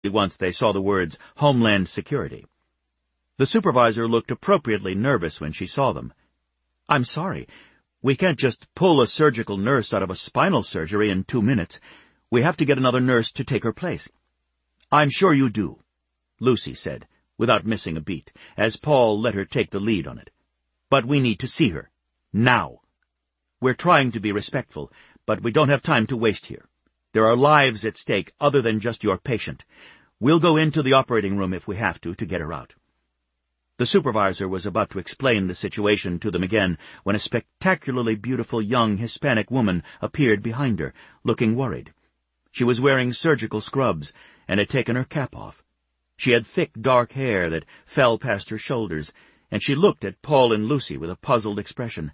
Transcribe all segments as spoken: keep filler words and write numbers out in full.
once they saw the words Homeland Security. The supervisor looked appropriately nervous when she saw them. "I'm sorry. We can't just pull a surgical nurse out of a spinal surgery in two minutes. We have to get another nurse to take her place." "I'm sure you do," Lucy said, without missing a beat, as Paul let her take the lead on it. "But we need to see her. Now. We're trying to be respectful, but we don't have time to waste here. There are lives at stake other than just your patient. We'll go into the operating room if we have to, to get her out." The supervisor was about to explain the situation to them again when a spectacularly beautiful young Hispanic woman appeared behind her, looking worried. She was wearing surgical scrubs and had taken her cap off. She had thick, dark hair that fell past her shoulders, and she looked at Paul and Lucy with a puzzled expression.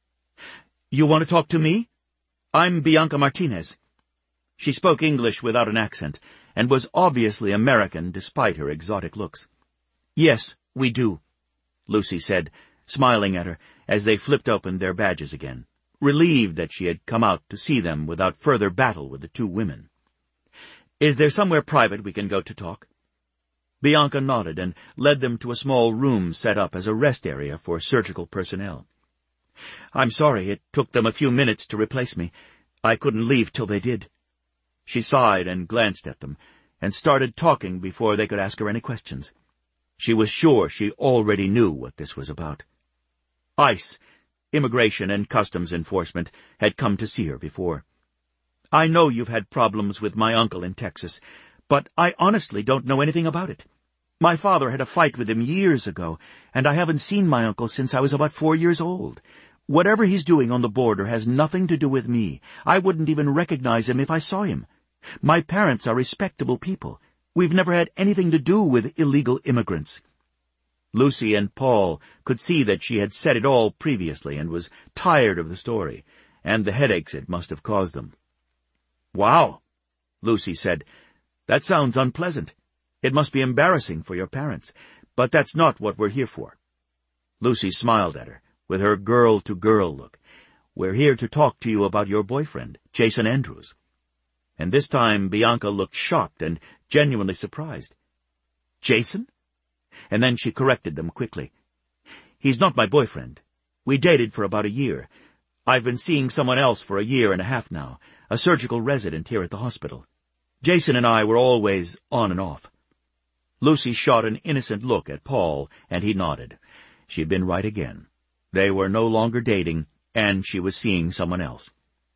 "You want to talk to me? I'm Bianca Martinez." She spoke English without an accent, and was obviously American despite her exotic looks. "Yes, we do," Lucy said, smiling at her as they flipped open their badges again, relieved that she had come out to see them without further battle with the two women. "Is there somewhere private we can go to talk?" Bianca nodded and led them to a small room set up as a rest area for surgical personnel. "I'm sorry it took them a few minutes to replace me. I couldn't leave till they did." She sighed and glanced at them, and started talking before they could ask her any questions. She was sure she already knew what this was about. ICE, Immigration and Customs Enforcement, had come to see her before. "I know you've had problems with my uncle in Texas, but I honestly don't know anything about it. My father had a fight with him years ago, and I haven't seen my uncle since I was about four years old. Whatever he's doing on the border has nothing to do with me. I wouldn't even recognize him if I saw him. My parents are respectable people. We've never had anything to do with illegal immigrants." Lucy and Paul could see that she had said it all previously and was tired of the story, and the headaches it must have caused them. "Wow," Lucy said. "That sounds unpleasant. It must be embarrassing for your parents, but that's not what we're here for." Lucy smiled at her, with her girl-to-girl look. "We're here to talk to you about your boyfriend, Jason Andrews." And this time Bianca looked shocked and genuinely surprised. "Jason?" And then she corrected them quickly. "He's not my boyfriend. We dated for about a year. I've been seeing someone else for a year and a half now, a surgical resident here at the hospital. Jason and I were always on and off." Lucy shot an innocent look at Paul, and he nodded. She had been right again. They were no longer dating, and she was seeing someone else.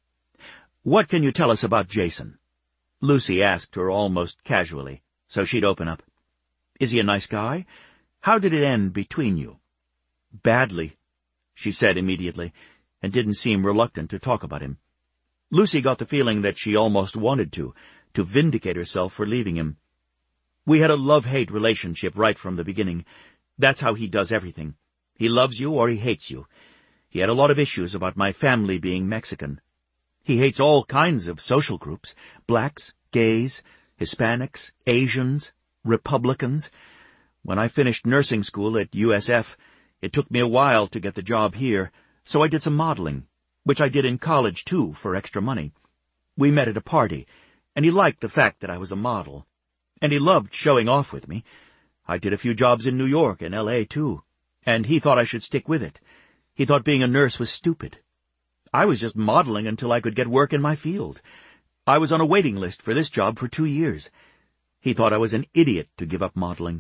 "What can you tell us about Jason?" Lucy asked her almost casually, so she'd open up. "Is he a nice guy? How did it end between you?" "Badly," she said immediately, and didn't seem reluctant to talk about him. Lucy got the feeling that she almost wanted to, to vindicate herself for leaving him. "We had a love-hate relationship right from the beginning. That's how he does everything. He loves you or he hates you. He had a lot of issues about my family being Mexican. He hates all kinds of social groups, blacks, gays, Hispanics, Asians, Republicans. When I finished nursing school at U S F, it took me a while to get the job here, so I did some modeling, which I did in college, too, for extra money. We met at a party, and he liked the fact that I was a model, and he loved showing off with me. I did a few jobs in New York and L A, too, and he thought I should stick with it. He thought being a nurse was stupid. I was just modeling until I could get work in my field. I was on a waiting list for this job for two years. He thought I was an idiot to give up modeling.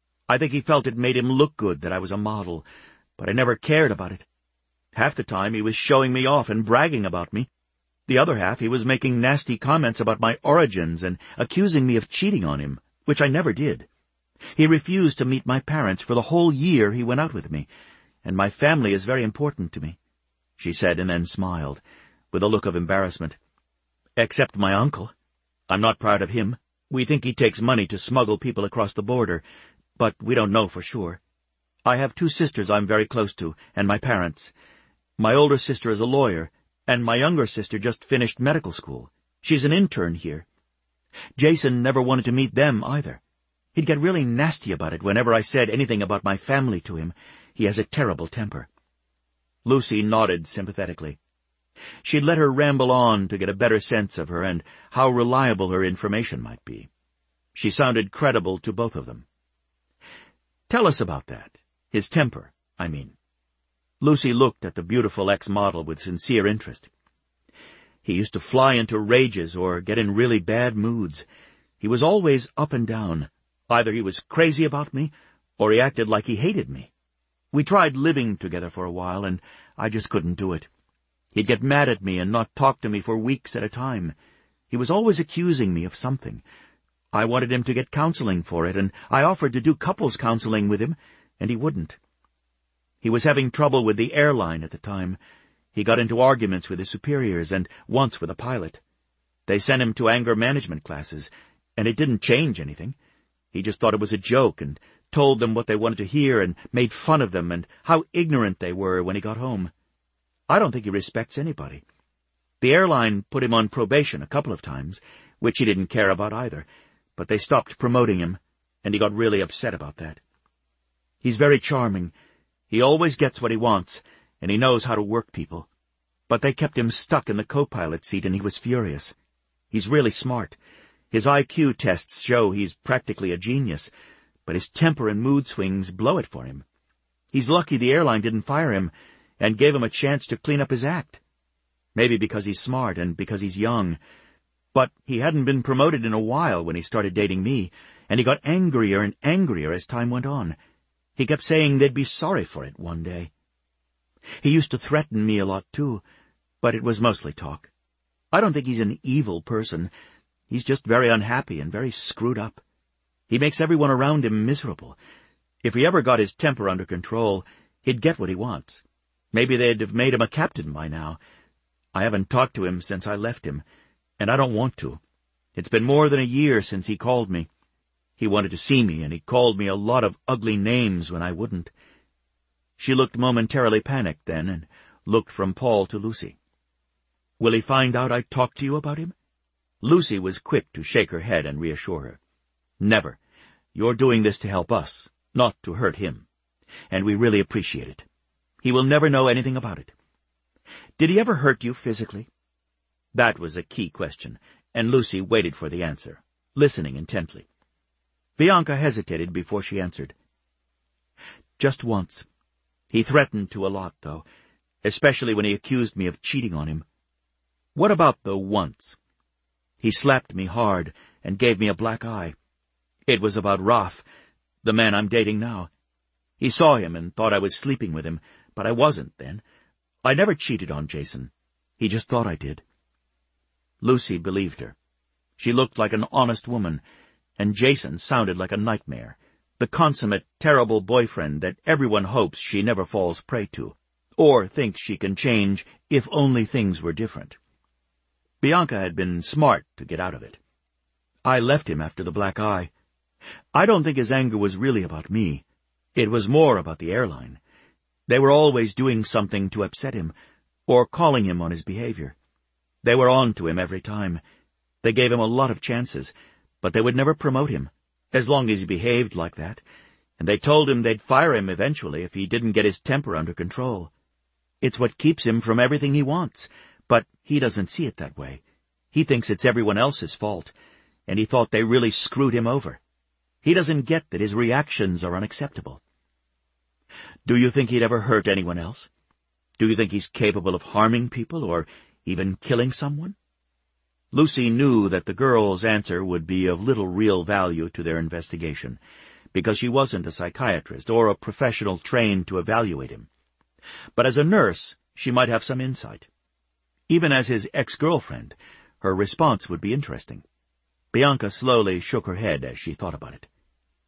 I think he felt it made him look good that I was a model, but I never cared about it. Half the time he was showing me off and bragging about me. The other half he was making nasty comments about my origins and accusing me of cheating on him, which I never did. He refused to meet my parents for the whole year he went out with me, and my family is very important to me," she said, and then smiled, with a look of embarrassment. "Except my uncle. I'm not proud of him. We think he takes money to smuggle people across the border, but we don't know for sure. I have two sisters I'm very close to, and my parents. My older sister is a lawyer, and my younger sister just finished medical school. She's an intern here. Jason never wanted to meet them either. He'd get really nasty about it whenever I said anything about my family to him. He has a terrible temper." Lucy nodded sympathetically. She'd let her ramble on to get a better sense of her and how reliable her information might be. She sounded credible to both of them. "Tell us about that. His temper, I mean." Lucy looked at the beautiful ex-model with sincere interest. "He used to fly into rages or get in really bad moods. He was always up and down. Either he was crazy about me, or he acted like he hated me. We tried living together for a while, and I just couldn't do it. He'd get mad at me and not talk to me for weeks at a time. He was always accusing me of something. I wanted him to get counseling for it, and I offered to do couples counseling with him, and he wouldn't. He was having trouble with the airline at the time. He got into arguments with his superiors, and once with a pilot. They sent him to anger management classes, and it didn't change anything. He just thought it was a joke, and told them what they wanted to hear, and made fun of them, and how ignorant they were when he got home. I don't think he respects anybody. The airline put him on probation a couple of times, which he didn't care about either, but they stopped promoting him, and he got really upset about that. He's very charming. He always gets what he wants, and he knows how to work people. But they kept him stuck in the co-pilot seat, and he was furious. He's really smart. His I Q tests show he's practically a genius, but his temper and mood swings blow it for him. He's lucky the airline didn't fire him and gave him a chance to clean up his act. Maybe because he's smart and because he's young. But he hadn't been promoted in a while when he started dating me, and he got angrier and angrier as time went on. He kept saying they'd be sorry for it one day. He used to threaten me a lot, too, but it was mostly talk. I don't think he's an evil person. He's just very unhappy and very screwed up. He makes everyone around him miserable. If he ever got his temper under control, he'd get what he wants. Maybe they'd have made him a captain by now. I haven't talked to him since I left him, and I don't want to. It's been more than a year since he called me. He wanted to see me, and he called me a lot of ugly names when I wouldn't. She looked momentarily panicked then, and looked from Paul to Lucy. "Will he find out I talked to you about him?" Lucy was quick to shake her head and reassure her. "Never. You're doing this to help us, not to hurt him. And we really appreciate it. He will never know anything about it." "Did he ever hurt you physically?" That was a key question, and Lucy waited for the answer, listening intently. Bianca hesitated before she answered. "Just once. He threatened to a lot, though, especially when he accused me of cheating on him." "What about the once?" "He slapped me hard and gave me a black eye. It was about Ralph, the man I'm dating now. He saw him and thought I was sleeping with him, but I wasn't then. I never cheated on Jason. He just thought I did." Lucy believed her. She looked like an honest woman, and Jason sounded like a nightmare, the consummate, terrible boyfriend that everyone hopes she never falls prey to, or thinks she can change if only things were different. Bianca had been smart to get out of it. "I left him after the black eye. I don't think his anger was really about me. It was more about the airline. They were always doing something to upset him, or calling him on his behavior. They were on to him every time. They gave him a lot of chances, but they would never promote him, as long as he behaved like that, and they told him they'd fire him eventually if he didn't get his temper under control. It's what keeps him from everything he wants, but he doesn't see it that way. He thinks it's everyone else's fault, and he thought they really screwed him over. He doesn't get that his reactions are unacceptable." "Do you think he'd ever hurt anyone else? Do you think he's capable of harming people, or even killing someone?" Lucy knew that the girl's answer would be of little real value to their investigation, because she wasn't a psychiatrist or a professional trained to evaluate him. But as a nurse, she might have some insight. Even as his ex-girlfriend, her response would be interesting. Bianca slowly shook her head as she thought about it.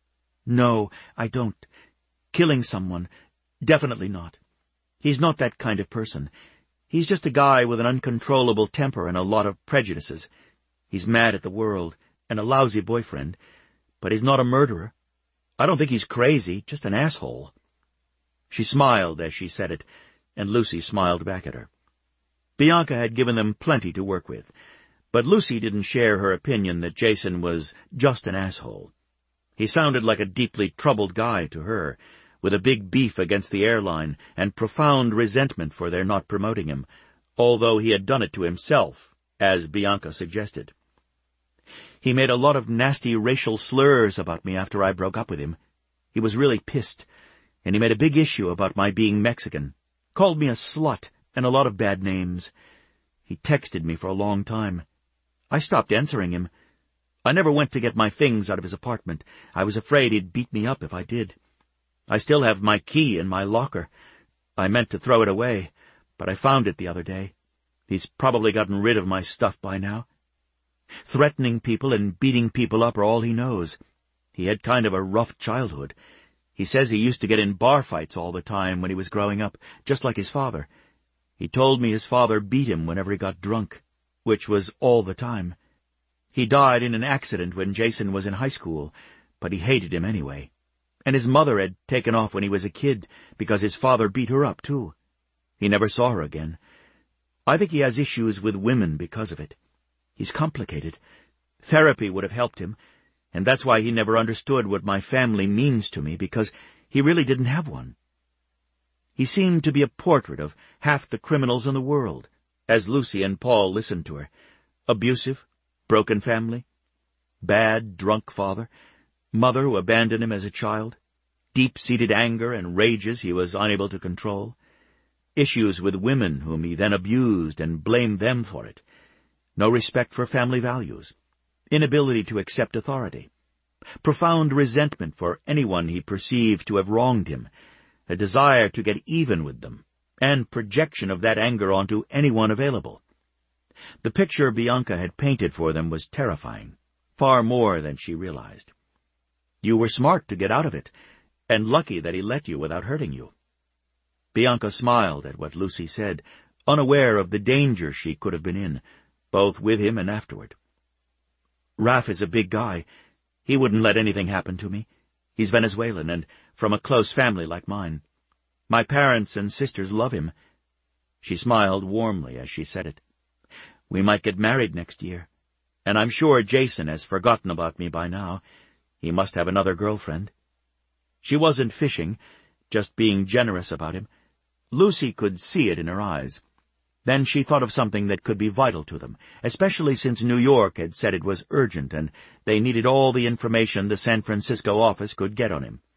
"No, I don't. Killing someone, definitely not. He's not that kind of person. He's just a guy with an uncontrollable temper and a lot of prejudices. He's mad at the world, and a lousy boyfriend, but he's not a murderer. I don't think he's crazy, just an asshole." She smiled as she said it, and Lucy smiled back at her. Bianca had given them plenty to work with, but Lucy didn't share her opinion that Jason was just an asshole. He sounded like a deeply troubled guy to her, with a big beef against the airline and profound resentment for their not promoting him, although he had done it to himself, as Bianca suggested. He made a lot of nasty racial slurs about me after I broke up with him. He was really pissed, and he made a big issue about my being Mexican. Called me a slut and a lot of bad names. He texted me for a long time. I stopped answering him. I never went to get my things out of his apartment. I was afraid he'd beat me up if I did. I still have my key in my locker. I meant to throw it away, but I found it the other day. He's probably gotten rid of my stuff by now. Threatening people and beating people up are all he knows. He had kind of a rough childhood. He says he used to get in bar fights all the time when he was growing up, just like his father. He told me his father beat him whenever he got drunk, which was all the time. He died in an accident when Jason was in high school, but he hated him anyway. And his mother had taken off when he was a kid because his father beat her up, too. He never saw her again. I think he has issues with women because of it. He's complicated. Therapy would have helped him, and that's why he never understood what my family means to me, because he really didn't have one. He seemed to be a portrait of half the criminals in the world, as Lucy and Paul listened to her. Abusive, broken family, bad, drunk father, mother who abandoned him as a child, deep-seated anger and rages he was unable to control, issues with women whom he then abused and blamed them for it, no respect for family values, inability to accept authority, profound resentment for anyone he perceived to have wronged him, a desire to get even with them, and projection of that anger onto anyone available. The picture Bianca had painted for them was terrifying, far more than she realized. You were smart to get out of it, and lucky that he let you without hurting you. Bianca smiled at what Lucy said, unaware of the danger she could have been in, both with him and afterward. Raf is a big guy. He wouldn't let anything happen to me. He's Venezuelan and from a close family like mine. My parents and sisters love him. She smiled warmly as she said it. We might get married next year, and I'm sure Jason has forgotten about me by now. He must have another girlfriend. She wasn't fishing, just being generous about him. Lucy could see it in her eyes. Then she thought of something that could be vital to them, especially since New York had said it was urgent and they needed all the information the San Francisco office could get on him.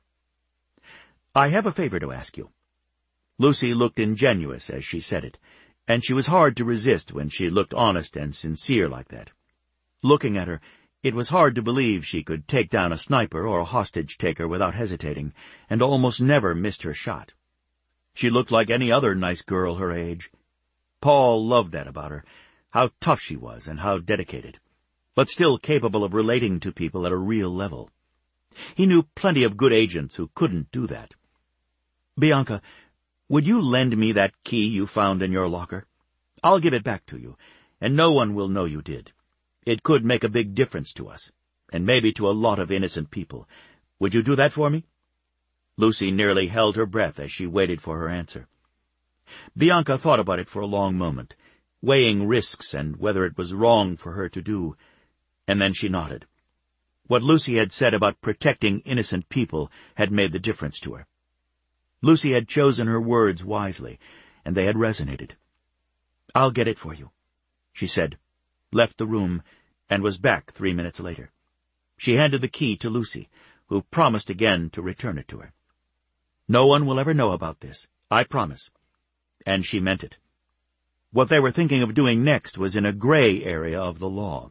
I have a favor to ask you. Lucy looked ingenuous as she said it, and she was hard to resist when she looked honest and sincere like that. Looking at her, it was hard to believe she could take down a sniper or a hostage-taker without hesitating, and almost never missed her shot. She looked like any other nice girl her age. Paul loved that about her, how tough she was and how dedicated, but still capable of relating to people at a real level. He knew plenty of good agents who couldn't do that. Bianca, would you lend me that key you found in your locker? I'll give it back to you, and no one will know you did. It could make a big difference to us, and maybe to a lot of innocent people. Would you do that for me? Lucy nearly held her breath as she waited for her answer. Bianca thought about it for a long moment, weighing risks and whether it was wrong for her to do, and then she nodded. What Lucy had said about protecting innocent people had made the difference to her. Lucy had chosen her words wisely, and they had resonated. I'll get it for you, she said, left the room, and was back three minutes later. She handed the key to Lucy, who promised again to return it to her. No one will ever know about this, I promise. And she meant it. What they were thinking of doing next was in a gray area of the law.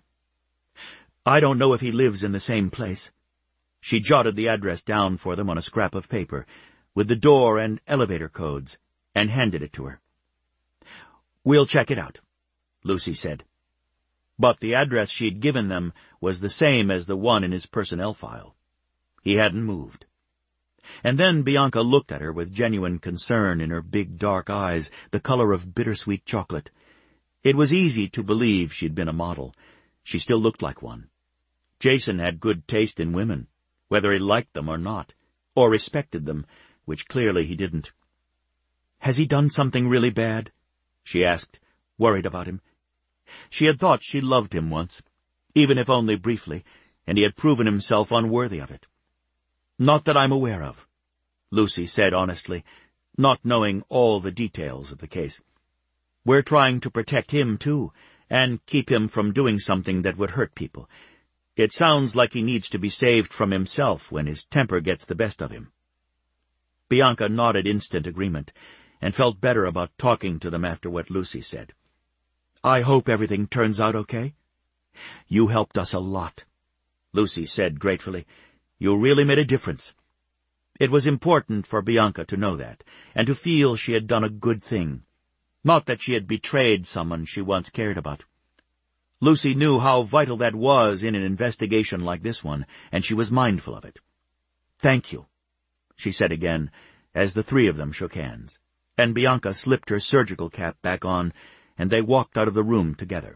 I don't know if he lives in the same place. She jotted the address down for them on a scrap of paper, with the door and elevator codes, and handed it to her. We'll check it out, Lucy said. But the address she'd given them was the same as the one in his personnel file. He hadn't moved. And then Bianca looked at her with genuine concern in her big dark eyes, the color of bittersweet chocolate. It was easy to believe she'd been a model. She still looked like one. Jason had good taste in women, whether he liked them or not, or respected them, which clearly he didn't. Has he done something really bad? She asked, worried about him. She had thought she loved him once, even if only briefly, and he had proven himself unworthy of it. Not that I'm aware of, Lucy said honestly, not knowing all the details of the case. We're trying to protect him, too, and keep him from doing something that would hurt people. It sounds like he needs to be saved from himself when his temper gets the best of him." Bianca nodded instant agreement, and felt better about talking to them after what Lucy said. "I hope everything turns out okay." "You helped us a lot," Lucy said gratefully. "You really made a difference." It was important for Bianca to know that, and to feel she had done a good thing, not that she had betrayed someone she once cared about. Lucy knew how vital that was in an investigation like this one, and she was mindful of it. "Thank you," she said again, as the three of them shook hands, and Bianca slipped her surgical cap back on, and they walked out of the room together.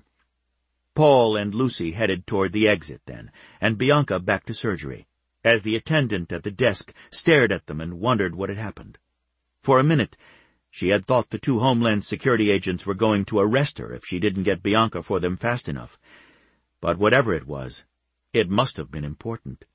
Paul and Lucy headed toward the exit then, and Bianca back to surgery, as the attendant at the desk stared at them and wondered what had happened. For a minute, she had thought the two Homeland Security agents were going to arrest her if she didn't get Bianca for them fast enough. But whatever it was, it must have been important.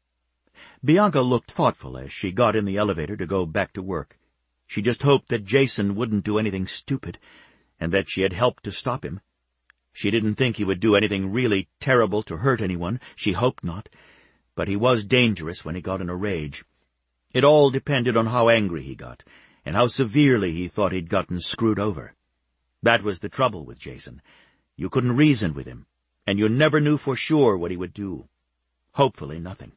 Bianca looked thoughtful as she got in the elevator to go back to work. She just hoped that Jason wouldn't do anything stupid, and that she had helped to stop him. She didn't think he would do anything really terrible to hurt anyone. She hoped not. But he was dangerous when he got in a rage. It all depended on how angry he got, and how severely he thought he'd gotten screwed over. That was the trouble with Jason. You couldn't reason with him, and you never knew for sure what he would do. Hopefully nothing.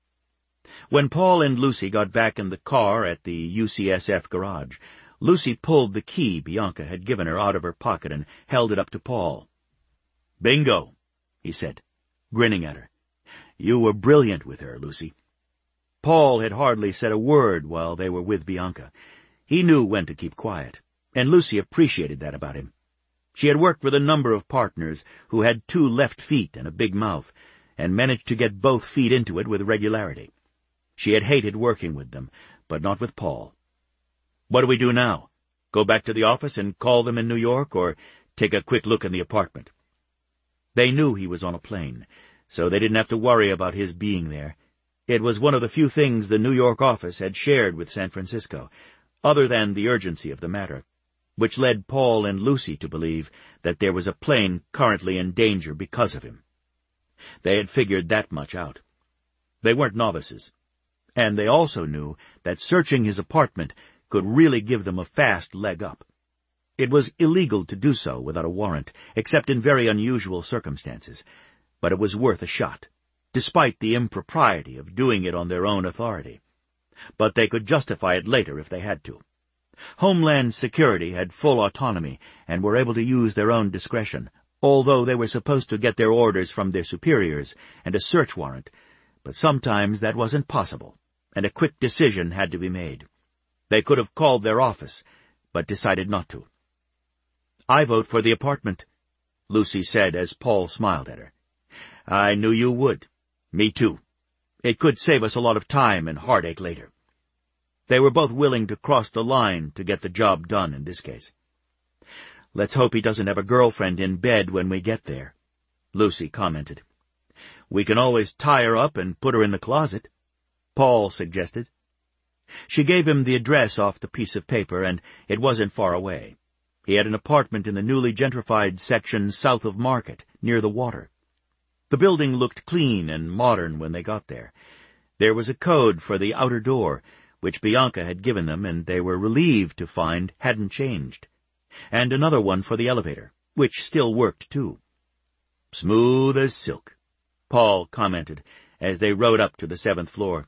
When Paul and Lucy got back in the car at the U C S F garage, Lucy pulled the key Bianca had given her out of her pocket and held it up to Paul. "Bingo," he said, grinning at her. "You were brilliant with her, Lucy." Paul had hardly said a word while they were with Bianca. He knew when to keep quiet, and Lucy appreciated that about him. She had worked with a number of partners who had two left feet and a big mouth, and managed to get both feet into it with regularity. She had hated working with them, but not with Paul. "What do we do now? Go back to the office and call them in New York, or take a quick look in the apartment?" They knew he was on a plane, so they didn't have to worry about his being there. It was one of the few things the New York office had shared with San Francisco, other than the urgency of the matter, which led Paul and Lucy to believe that there was a plane currently in danger because of him. They had figured that much out. They weren't novices, and they also knew that searching his apartment could really give them a fast leg up. It was illegal to do so without a warrant, except in very unusual circumstances, but it was worth a shot, despite the impropriety of doing it on their own authority. But they could justify it later if they had to. Homeland Security had full autonomy and were able to use their own discretion, although they were supposed to get their orders from their superiors and a search warrant, but sometimes that wasn't possible, and a quick decision had to be made. They could have called their office, but decided not to. "I vote for the apartment," Lucy said as Paul smiled at her. "I knew you would. Me too. It could save us a lot of time and heartache later." They were both willing to cross the line to get the job done in this case. "Let's hope he doesn't have a girlfriend in bed when we get there," Lucy commented. "We can always tie her up and put her in the closet," Paul suggested. She gave him the address off the piece of paper, and it wasn't far away. He had an apartment in the newly gentrified section south of Market, near the water. The building looked clean and modern when they got there. There was a code for the outer door, which Bianca had given them, and they were relieved to find hadn't changed, and another one for the elevator, which still worked too. "Smooth as silk," Paul commented as they rode up to the seventh floor.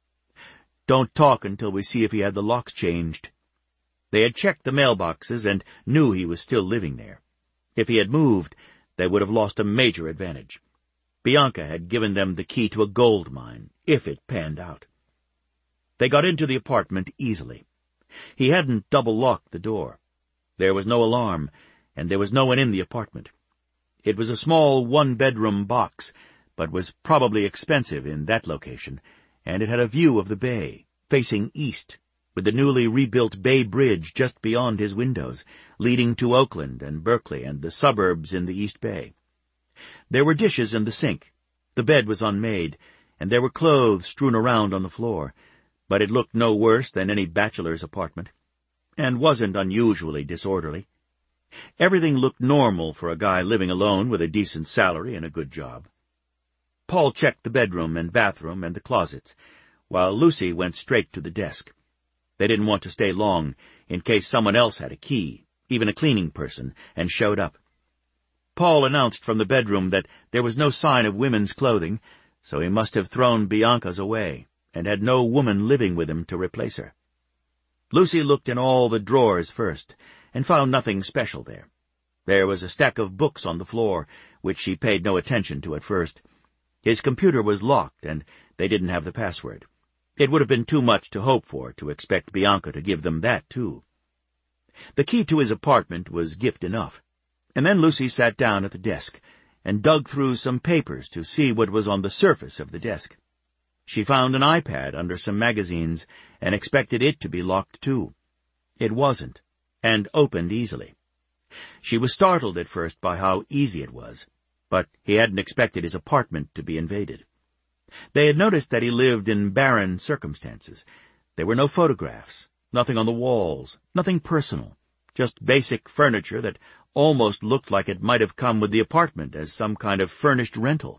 "Don't talk until we see if he had the locks changed." They had checked the mailboxes and knew he was still living there. If he had moved, they would have lost a major advantage. Bianca had given them the key to a gold mine, if it panned out. They got into the apartment easily. He hadn't double-locked the door. There was no alarm, and there was no one in the apartment. It was a small one-bedroom box, but was probably expensive in that location, and it had a view of the bay, facing east, with the newly rebuilt Bay Bridge just beyond his windows, leading to Oakland and Berkeley and the suburbs in the East Bay. There were dishes in the sink. The bed was unmade, and there were clothes strewn around on the floor, but it looked no worse than any bachelor's apartment, and wasn't unusually disorderly. Everything looked normal for a guy living alone with a decent salary and a good job. Paul checked the bedroom and bathroom and the closets, while Lucy went straight to the desk. They didn't want to stay long, in case someone else had a key, even a cleaning person, and showed up. Paul announced from the bedroom that there was no sign of women's clothing, so he must have thrown Bianca's away, and had no woman living with him to replace her. Lucy looked in all the drawers first, and found nothing special there. There was a stack of books on the floor, which she paid no attention to at first. His computer was locked, and they didn't have the password. It would have been too much to hope for to expect Bianca to give them that, too. The key to his apartment was gift enough, and then Lucy sat down at the desk and dug through some papers to see what was on the surface of the desk. She found an iPad under some magazines and expected it to be locked, too. It wasn't, and opened easily. She was startled at first by how easy it was, but he hadn't expected his apartment to be invaded. They had noticed that he lived in barren circumstances. There were no photographs, nothing on the walls, nothing personal, just basic furniture that almost looked like it might have come with the apartment as some kind of furnished rental.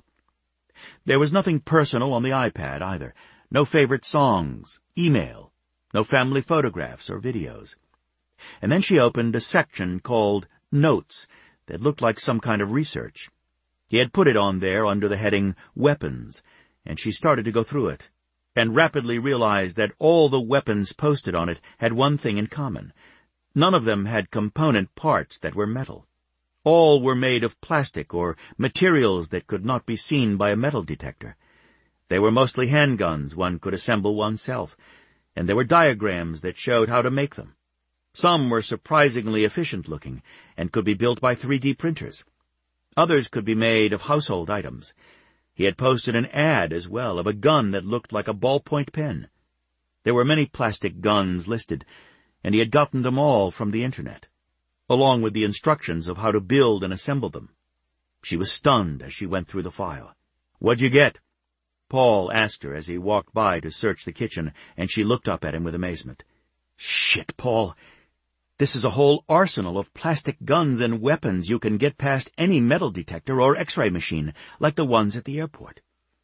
There was nothing personal on the iPad either, no favorite songs, email, no family photographs or videos. And then she opened a section called Notes that looked like some kind of research. He had put it on there under the heading Weapons, and she started to go through it, and rapidly realized that all the weapons posted on it had one thing in common. None of them had component parts that were metal. All were made of plastic or materials that could not be seen by a metal detector. They were mostly handguns one could assemble oneself, and there were diagrams that showed how to make them. Some were surprisingly efficient-looking and could be built by three D printers. Others could be made of household items. He had posted an ad as well of a gun that looked like a ballpoint pen. There were many plastic guns listed, and he had gotten them all from the Internet, along with the instructions of how to build and assemble them. She was stunned as she went through the file. "What'd you get?" Paul asked her as he walked by to search the kitchen, and she looked up at him with amazement. "Shit, Paul. This is a whole arsenal of plastic guns and weapons you can get past any metal detector or X-ray machine, like the ones at the airport."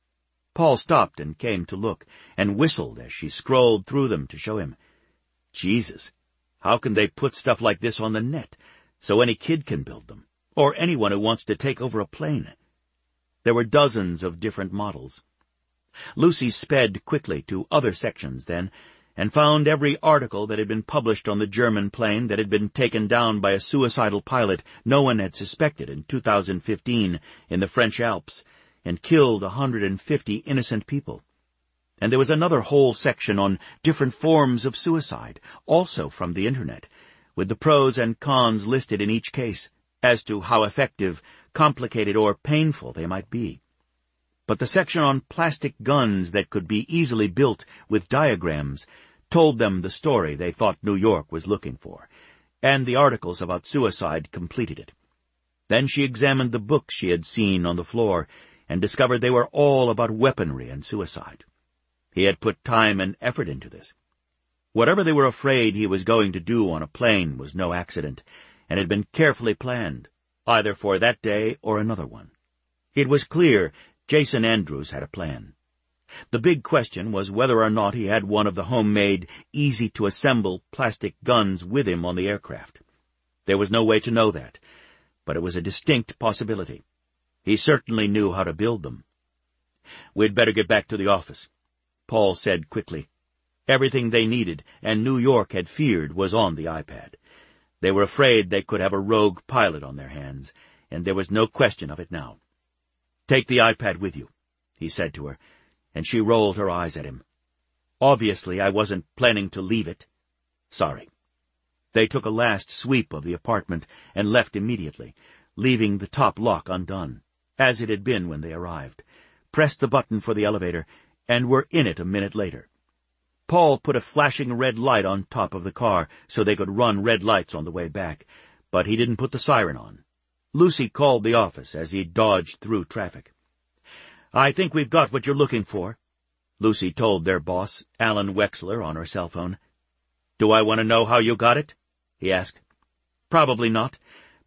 Paul stopped and came to look, and whistled as she scrolled through them to show him. Jesus, how can they put stuff like this on the net, so any kid can build them, or anyone who wants to take over a plane? There were dozens of different models. Lucy sped quickly to other sections then, and found every article that had been published on the German plane that had been taken down by a suicidal pilot no one had suspected in two thousand fifteen in the French Alps, and killed a hundred and fifty innocent people. And there was another whole section on different forms of suicide, also from the Internet, with the pros and cons listed in each case, as to how effective, complicated, or painful they might be. But the section on plastic guns that could be easily built with diagrams told them the story they thought New York was looking for, and the articles about suicide completed it. Then she examined the books she had seen on the floor and discovered they were all about weaponry and suicide. He had put time and effort into this. Whatever they were afraid he was going to do on a plane was no accident, and had been carefully planned, either for that day or another one. It was clear Jason Andrews had a plan. The big question was whether or not he had one of the homemade, easy-to-assemble plastic guns with him on the aircraft. There was no way to know that, but it was a distinct possibility. He certainly knew how to build them. "We'd better get back to the office," Paul said quickly. Everything they needed, and New York had feared, was on the iPad. They were afraid they could have a rogue pilot on their hands, and there was no question of it now. "Take the iPad with you," he said to her, and she rolled her eyes at him. "Obviously, I wasn't planning to leave it." "Sorry." They took a last sweep of the apartment and left immediately, leaving the top lock undone, as it had been when they arrived, pressed the button for the elevator, and were in it a minute later. Paul put a flashing red light on top of the car so they could run red lights on the way back, but he didn't put the siren on. Lucy called the office as he dodged through traffic. "I think we've got what you're looking for," Lucy told their boss, Alan Wexler, on her cell phone. "Do I want to know how you got it?" he asked. "Probably not,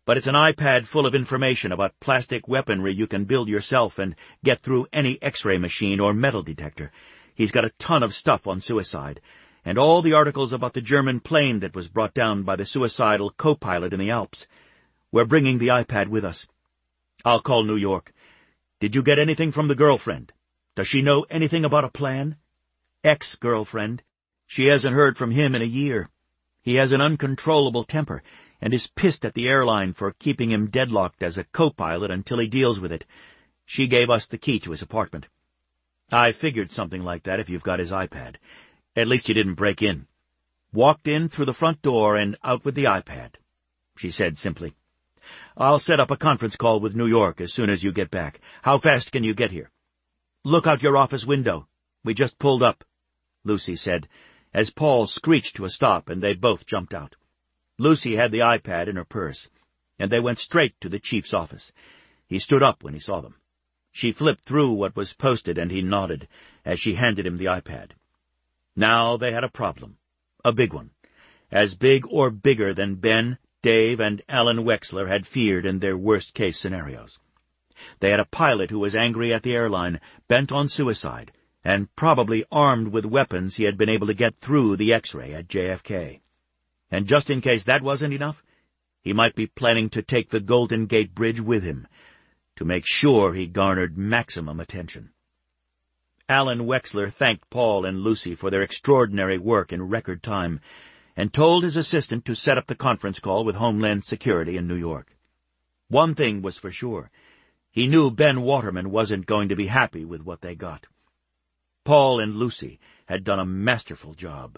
But it's an iPad full of information about plastic weaponry you can build yourself and get through any X-ray machine or metal detector. He's got a ton of stuff on suicide, and all the articles about the German plane that was brought down by the suicidal co-pilot in the Alps. We're bringing the iPad with us. I'll call New York. Did you get anything from the girlfriend? Does she know anything about a plan? Ex-girlfriend. She hasn't heard from him in a year. He has an uncontrollable temper, and is pissed at the airline for keeping him deadlocked as a co-pilot until he deals with it. She gave us the key to his apartment. I figured something like that if you've got his iPad. At least you didn't break in. Walked in through the front door and out with the iPad, she said simply. I'll set up a conference call with New York as soon as you get back. How fast can you get here? Look out your office window. We just pulled up, Lucy said, as Paul screeched to a stop and they both jumped out. Lucy had the iPad in her purse, and they went straight to the chief's office. He stood up when he saw them. She flipped through what was posted, and he nodded as she handed him the iPad. Now they had a problem, a big one, as big or bigger than Ben, Dave, and Alan Wexler had feared in their worst-case scenarios. They had a pilot who was angry at the airline, bent on suicide, and probably armed with weapons he had been able to get through the X-ray at J F K. And just in case that wasn't enough, he might be planning to take the Golden Gate Bridge with him, to make sure he garnered maximum attention. Alan Wexler thanked Paul and Lucy for their extraordinary work in record time, and told his assistant to set up the conference call with Homeland Security in New York. One thing was for sure. He knew Ben Waterman wasn't going to be happy with what they got. Paul and Lucy had done a masterful job.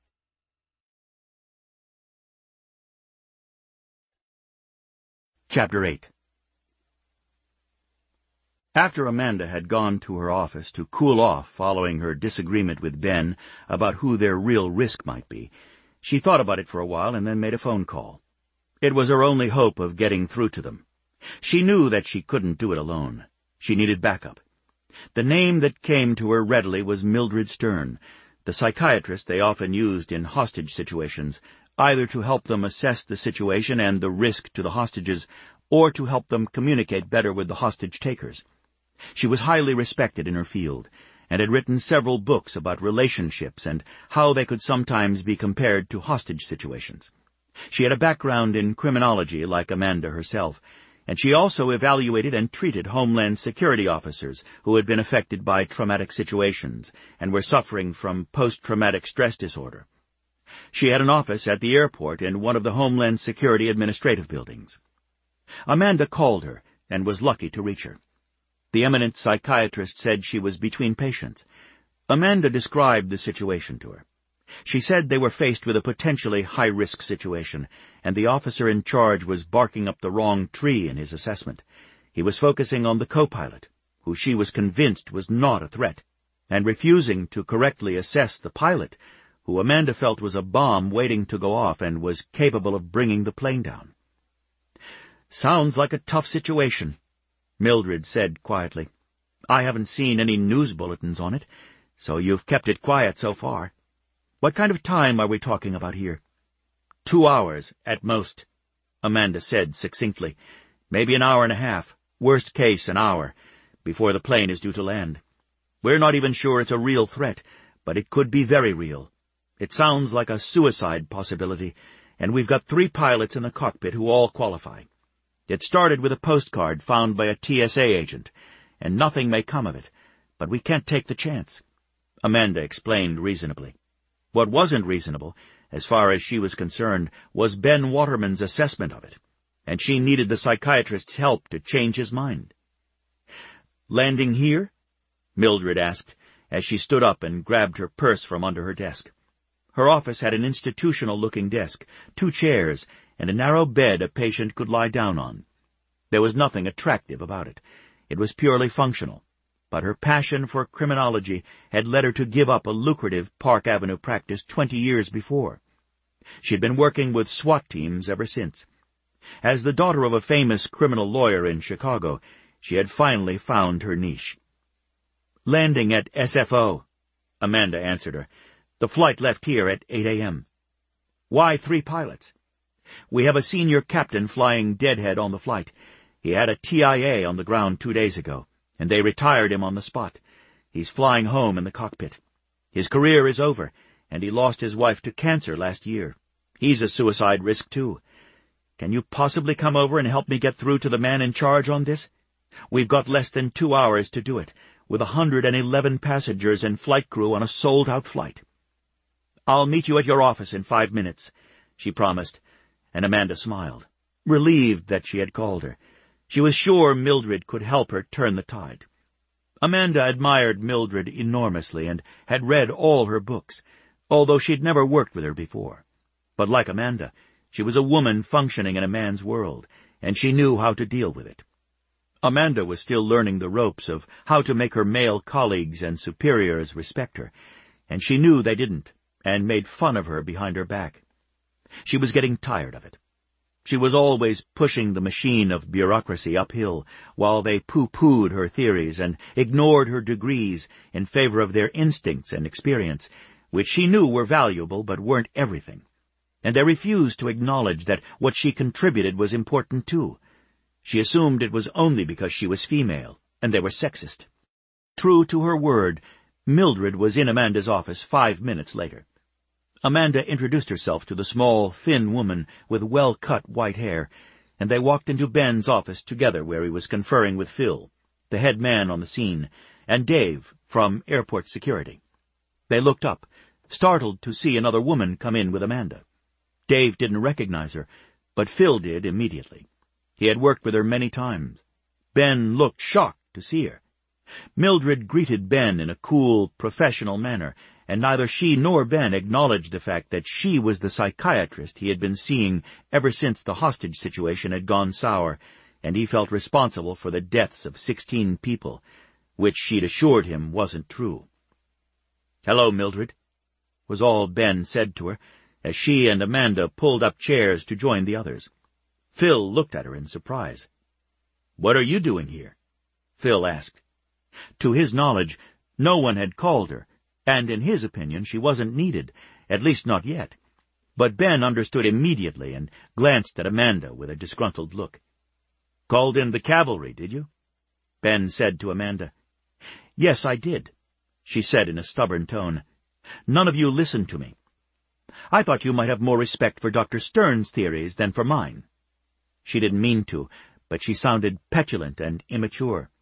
Chapter eight. After Amanda had gone to her office to cool off following her disagreement with Ben about who their real risk might be, she thought about it for a while and then made a phone call. It was her only hope of getting through to them. She knew that she couldn't do it alone. She needed backup. The name that came to her readily was Mildred Stern, the psychiatrist they often used in hostage situations, either to help them assess the situation and the risk to the hostages, or to help them communicate better with the hostage-takers. She was highly respected in her field, and had written several books about relationships and how they could sometimes be compared to hostage situations. She had a background in criminology like Amanda herself, and she also evaluated and treated Homeland Security officers who had been affected by traumatic situations and were suffering from post-traumatic stress disorder. She had an office at the airport in one of the Homeland Security administrative buildings. Amanda called her and was lucky to reach her. The eminent psychiatrist said she was between patients. Amanda described the situation to her. She said they were faced with a potentially high-risk situation, and the officer in charge was barking up the wrong tree in his assessment. He was focusing on the co-pilot, who she was convinced was not a threat, and refusing to correctly assess the pilot, who Amanda felt was a bomb waiting to go off and was capable of bringing the plane down. "Sounds like a tough situation," Mildred said quietly. "I haven't seen any news bulletins on it, so you've kept it quiet so far. What kind of time are we talking about here?" Two hours, at most," Amanda said succinctly. "Maybe an hour and a half, worst case an hour, before the plane is due to land. We're not even sure it's a real threat, but it could be very real. It sounds like a suicide possibility, and we've got three pilots in the cockpit who all qualify. It started with a postcard found by a T S A agent, and nothing may come of it, but we can't take the chance," Amanda explained reasonably. What wasn't reasonable, as far as she was concerned, was Ben Waterman's assessment of it, and she needed the psychiatrist's help to change his mind. "Landing here?" Mildred asked, as she stood up and grabbed her purse from under her desk. Her office had an institutional-looking desk, two chairs, and a narrow bed a patient could lie down on. There was nothing attractive about it. It was purely functional, but her passion for criminology had led her to give up a lucrative Park Avenue practice twenty years before. She had been working with SWAT teams ever since. As the daughter of a famous criminal lawyer in Chicago, she had finally found her niche. "Landing at S F O, Amanda answered her. "The flight left here at eight a m" "Why three pilots?" We have a senior captain flying deadhead on the flight. He had a T I A on the ground two days ago, and they retired him on the spot. He's flying home in the cockpit. His career is over, and he lost his wife to cancer last year. He's a suicide risk, too. Can you possibly come over and help me get through to the man in charge on this? We've got less than two hours to do it, with a hundred and eleven passengers and flight crew on a sold-out flight. I'll meet you at your office in five minutes, she promised, and Amanda smiled, relieved that she had called her. She was sure Mildred could help her turn the tide. Amanda admired Mildred enormously and had read all her books, although she'd never worked with her before. But like Amanda, she was a woman functioning in a man's world, and she knew how to deal with it. Amanda was still learning the ropes of how to make her male colleagues and superiors respect her, and she knew they didn't, and made fun of her behind her back. She was getting tired of it. She was always pushing the machine of bureaucracy uphill, while they pooh-poohed her theories and ignored her degrees in favor of their instincts and experience, which she knew were valuable but weren't everything. And they refused to acknowledge that what she contributed was important too. She assumed it was only because she was female, and they were sexist. True to her word, Mildred was in Amanda's office five minutes later. Amanda introduced herself to the small, thin woman with well-cut white hair, and they walked into Ben's office together where he was conferring with Phil, the head man on the scene, and Dave from airport security. They looked up, startled to see another woman come in with Amanda. Dave didn't recognize her, but Phil did immediately. He had worked with her many times. Ben looked shocked to see her. Mildred greeted Ben in a cool, professional manner, and neither she nor Ben acknowledged the fact that she was the psychiatrist he had been seeing ever since the hostage situation had gone sour, and he felt responsible for the deaths of sixteen people, which she'd assured him wasn't true. "Hello, Mildred," was all Ben said to her, as she and Amanda pulled up chairs to join the others. Phil looked at her in surprise. "What are you doing here?" Phil asked. To his knowledge, no one had called her, and in his opinion she wasn't needed, at least not yet. But Ben understood immediately and glanced at Amanda with a disgruntled look. "Called in the cavalry, did you?" Ben said to Amanda. "Yes, I did," she said in a stubborn tone. "None of you listened to me. I thought you might have more respect for Doctor Stern's theories than for mine." She didn't mean to, but she sounded petulant and immature.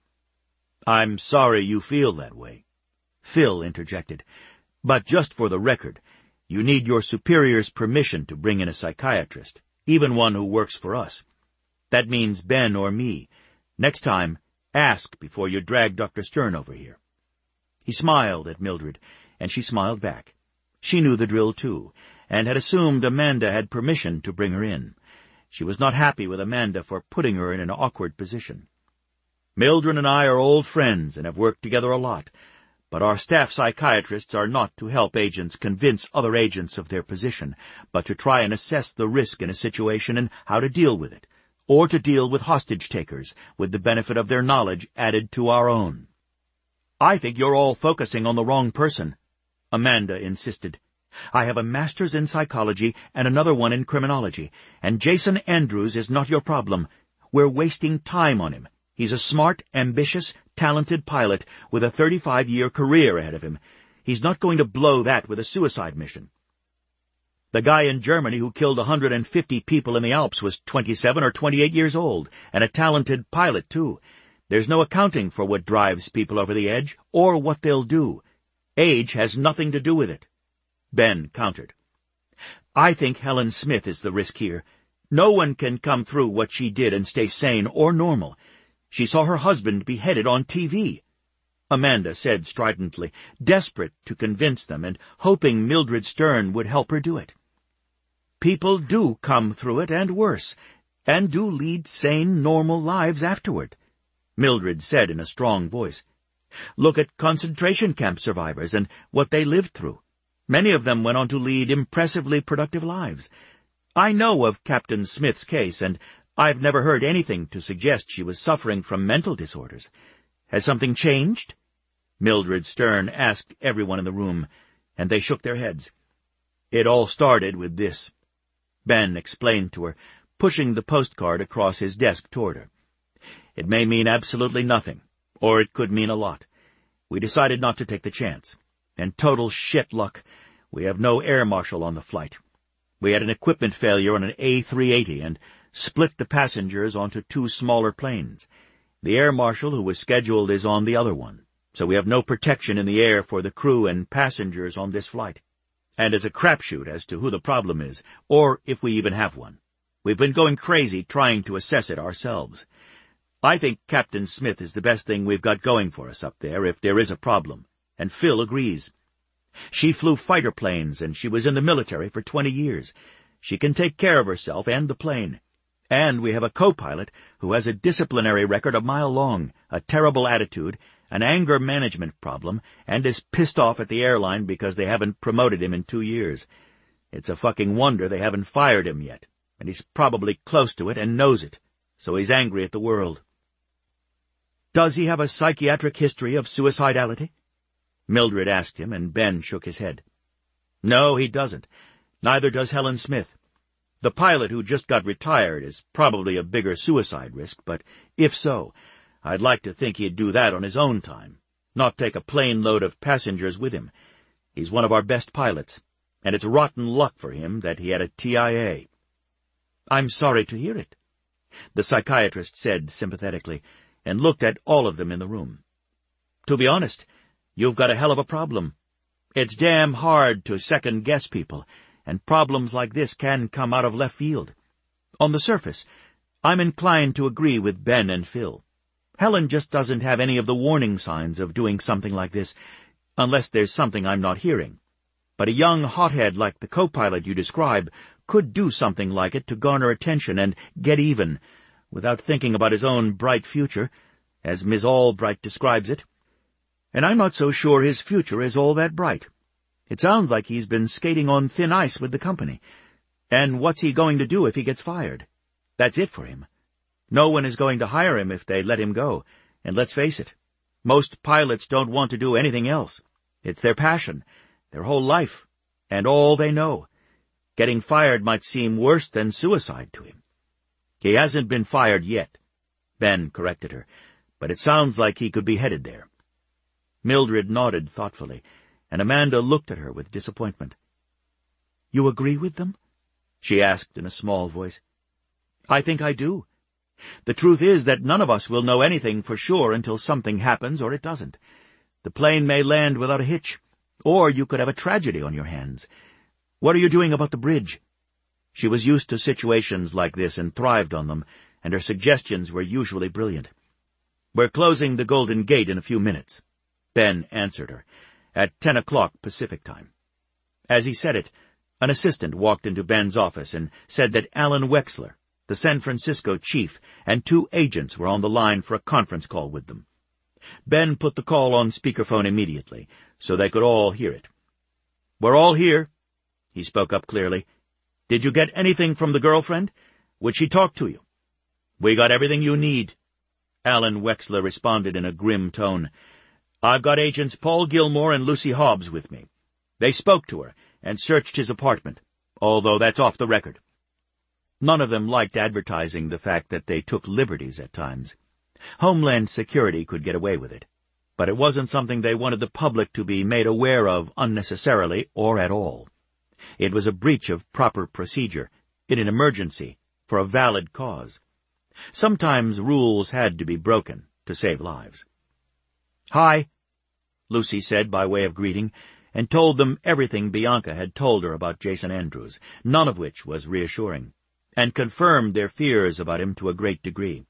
"I'm sorry you feel that way," Phil interjected. "But just for the record, you need your superior's permission to bring in a psychiatrist, even one who works for us. That means Ben or me. Next time, ask before you drag Doctor Stern over here." He smiled at Mildred, and she smiled back. She knew the drill, too, and had assumed Amanda had permission to bring her in. She was not happy with Amanda for putting her in an awkward position. "Mildred and I are old friends and have worked together a lot, but our staff psychiatrists are not to help agents convince other agents of their position, but to try and assess the risk in a situation and how to deal with it, or to deal with hostage-takers with the benefit of their knowledge added to our own." "I think you're all focusing on the wrong person," Amanda insisted. "I have a master's in psychology and another one in criminology, and Jason Andrews is not your problem. We're wasting time on him. He's a smart, ambitious, talented pilot with a thirty-five-year career ahead of him. He's not going to blow that with a suicide mission. The guy in Germany who killed one hundred fifty people in the Alps was twenty-seven or twenty-eight years old, and a talented pilot, too. There's no accounting for what drives people over the edge, or what they'll do. Age has nothing to do with it." Ben countered. "I think Helen Smith is the risk here. No one can come through what she did and stay sane or normal. She saw her husband beheaded on T V. Amanda said stridently, desperate to convince them and hoping Mildred Stern would help her do it. "People do come through it, and worse, and do lead sane, normal lives afterward," Mildred said in a strong voice. "Look at concentration camp survivors and what they lived through. Many of them went on to lead impressively productive lives. I know of Captain Smith's case, and I've never heard anything to suggest she was suffering from mental disorders. Has something changed?" Mildred Stern asked everyone in the room, and they shook their heads. "It all started with this." Ben explained to her, pushing the postcard across his desk toward her. It may mean absolutely nothing, or it could mean a lot. We decided not to take the chance. And total shit luck. We have no air marshal on the flight. We had an equipment failure on an A three eighty and split the passengers onto two smaller planes. The air marshal who was scheduled is on the other one, so we have no protection in the air for the crew and passengers on this flight. And it's a crapshoot as to who the problem is, or if we even have one. We've been going crazy trying to assess it ourselves. I think Captain Smith is the best thing we've got going for us up there if there is a problem, and Phil agrees. She flew fighter planes, and she was in the military for twenty years. She can take care of herself and the plane. And we have a co-pilot who has a disciplinary record a mile long, a terrible attitude, an anger management problem, and is pissed off at the airline because they haven't promoted him in two years. It's a fucking wonder they haven't fired him yet, and he's probably close to it and knows it, so he's angry at the world. Does he have a psychiatric history of suicidality? Mildred asked him, and Ben shook his head. No, he doesn't. Neither does Helen Smith. The pilot who just got retired is probably a bigger suicide risk, but if so, I'd like to think he'd do that on his own time, not take a plane load of passengers with him. He's one of our best pilots, and it's rotten luck for him that he had a T I A. I'm sorry to hear it, the psychiatrist said sympathetically, and looked at all of them in the room. To be honest, you've got a hell of a problem. It's damn hard to second-guess people, and problems like this can come out of left field. On the surface, I'm inclined to agree with Ben and Phil. Helen just doesn't have any of the warning signs of doing something like this, unless there's something I'm not hearing. But a young hothead like the co-pilot you describe could do something like it to garner attention and get even, without thinking about his own bright future, as Miss Albright describes it. And I'm not so sure his future is all that bright. It sounds like he's been skating on thin ice with the company. And what's he going to do if he gets fired? That's it for him. No one is going to hire him if they let him go, and let's face it, most pilots don't want to do anything else. It's their passion, their whole life, and all they know. Getting fired might seem worse than suicide to him. He hasn't been fired yet, Ben corrected her, but it sounds like he could be headed there. Mildred nodded thoughtfully, and Amanda looked at her with disappointment. You agree with them? She asked in a small voice. I think I do. The truth is that none of us will know anything for sure until something happens or it doesn't. The plane may land without a hitch, or you could have a tragedy on your hands. What are you doing about the bridge? She was used to situations like this and thrived on them, and her suggestions were usually brilliant. We're closing the Golden Gate in a few minutes, Ben answered her, at ten o'clock Pacific time. As he said it, an assistant walked into Ben's office and said that Alan Wexler, the San Francisco chief, and two agents were on the line for a conference call with them. Ben put the call on speakerphone immediately, so they could all hear it. We're all here, he spoke up clearly. Did you get anything from the girlfriend? Would she talk to you? We got everything you need, Alan Wexler responded in a grim tone. I've got agents Paul Gilmore and Lucy Hobbs with me. They spoke to her and searched his apartment, although that's off the record. None of them liked advertising the fact that they took liberties at times. Homeland Security could get away with it, but it wasn't something they wanted the public to be made aware of unnecessarily or at all. It was a breach of proper procedure, in an emergency, for a valid cause. Sometimes rules had to be broken to save lives. Hi, Lucy said by way of greeting, and told them everything Bianca had told her about Jason Andrews, none of which was reassuring, and confirmed their fears about him to a great degree.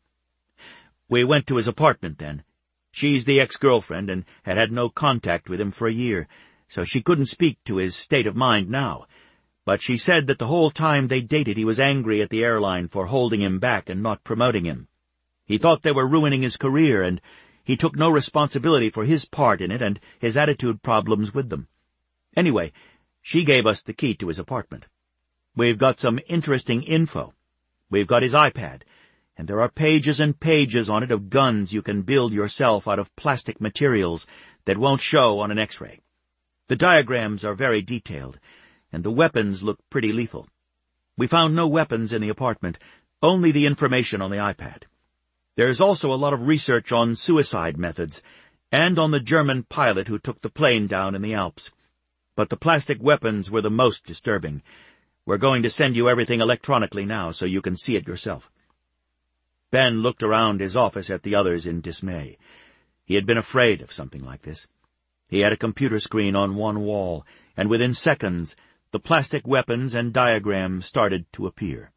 We went to his apartment then. She's the ex-girlfriend and had had no contact with him for a year, so she couldn't speak to his state of mind now. But she said that the whole time they dated he was angry at the airline for holding him back and not promoting him. He thought they were ruining his career, and he took no responsibility for his part in it and his attitude problems with them. Anyway, she gave us the key to his apartment. We've got some interesting info. We've got his iPad, and there are pages and pages on it of guns you can build yourself out of plastic materials that won't show on an X-ray. The diagrams are very detailed, and the weapons look pretty lethal. We found no weapons in the apartment, only the information on the iPad. There's also a lot of research on suicide methods, and on the German pilot who took the plane down in the Alps. But the plastic weapons were the most disturbing. We're going to send you everything electronically now, so you can see it yourself." Ben looked around his office at the others in dismay. He had been afraid of something like this. He had a computer screen on one wall, and within seconds, the plastic weapons and diagrams started to appear.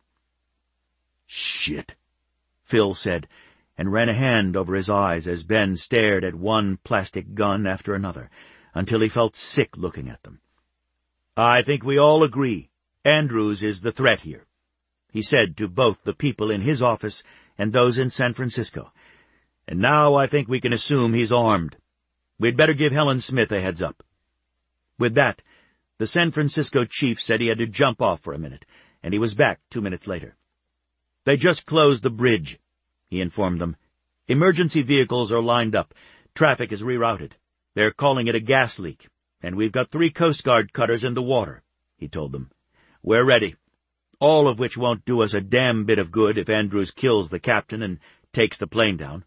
"Shit," Phil said, and ran a hand over his eyes as Ben stared at one plastic gun after another, until he felt sick looking at them. "I think we all agree Andrews is the threat here," he said to both the people in his office and those in San Francisco. "And now I think we can assume he's armed. We'd better give Helen Smith a heads up." With that, the San Francisco chief said he had to jump off for a minute, and he was back two minutes later. "They just closed the bridge," he informed them. "Emergency vehicles are lined up. Traffic is rerouted. They're calling it a gas leak, and we've got three Coast Guard cutters in the water," he told them. "We're ready, all of which won't do us a damn bit of good if Andrews kills the captain and takes the plane down."